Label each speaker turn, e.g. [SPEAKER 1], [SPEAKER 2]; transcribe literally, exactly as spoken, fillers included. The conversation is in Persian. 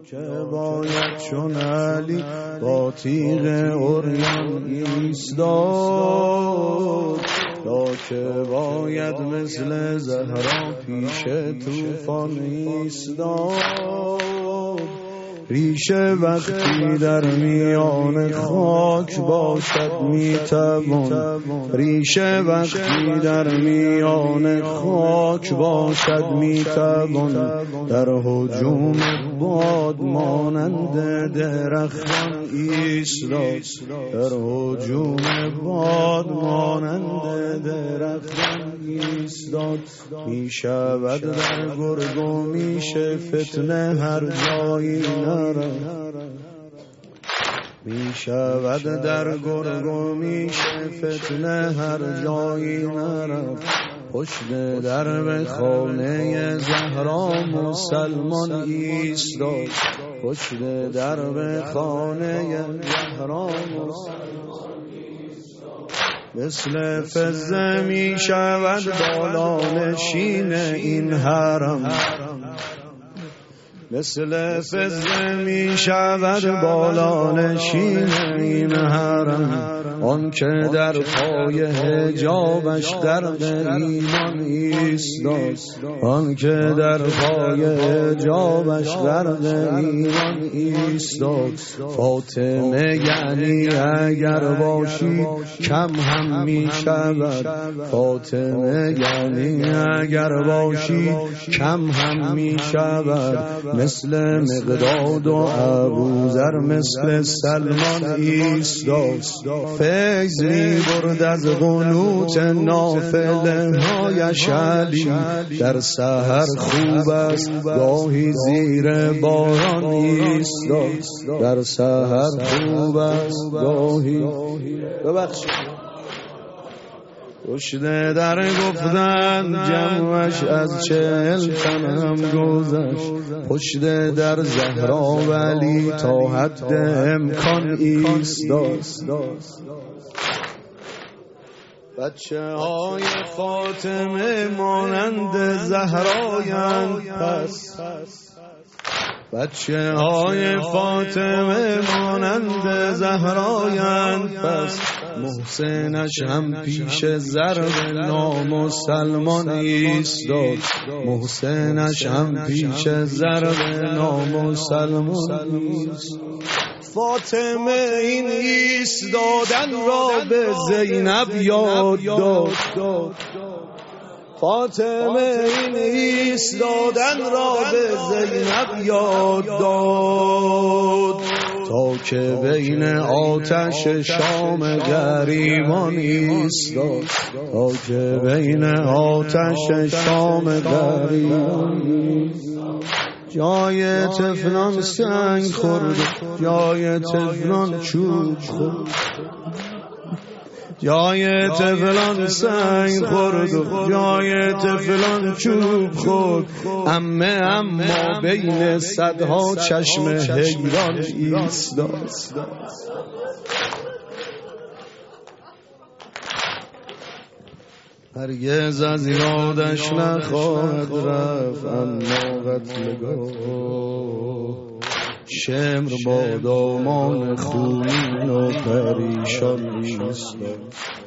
[SPEAKER 1] که باید چون علی با تیغ عریان ایستاد، یا که باید مثل زهرا پیش طوفان ایستاد. ریشه وقتی در میان خاک باشد میتوان، ریشه وقتی در میان خاک باشد میتوان، در هجوم باد مانند درختان ایستاد، در هجوم باد مانند درختان ایستاد. میشود در گرگ و میشه فتنه هر جایی نره، می شود در گرگ و میشه فتنه هر جایی نره. پشت درب خانه زهرا مسلمان ایستاد، پشت درب خانه زهرا مسلمان مثل فزه می شود بالا نشین این حرم، مثل فزه می شود بالا نشین این حرم. آن که در پای حجابش غرق ایمان ایستاد، آن که در پای حجابش غرق ایمان ایستاد. فاطمه یعنی اگر باشی کم هم می شود، فاطمه یعنی اگر باشی کم هم می شود. مثل مقداد و ابوذر مثل سلمان ایستاد، فیض می برد از قنوت نافله هایش علی. در سحر خوب است گاهی زیر باران ایستاد، در سحر خوب است گاهی ببخشید پشت در گفتن جمعش از چهل تن هم گذشت، پشت در زهرا ولی تا حد امکان ایستاد. بچه های فاطمه مانند زهرایند پس، بچه های فاطمه مانند زهرایند پس. محسنش هم پیش ضرب نامسلمان ایستاد، محسنش هم پیش ضرب نامسلمان ایستاد. فاطمه این ایستادن را به زینب یاد داد، فاطمه این ایستادن را به زینب یاد داد. تا که بین آتش شام گریبان ایستاد، تا که بین آتش شام گریبان ایستاد. جای طفلان سنگ خورد، جای طفلان چوب خورد، جای طفلان سنگ خورد، جای طفلان چوب خورد. امه اما بین صدها چشم حیران ایستاد. هرگز از یادش نخواهد رفت، اما قتلگاه شمر با دامان خونین و پریشان ایستاد.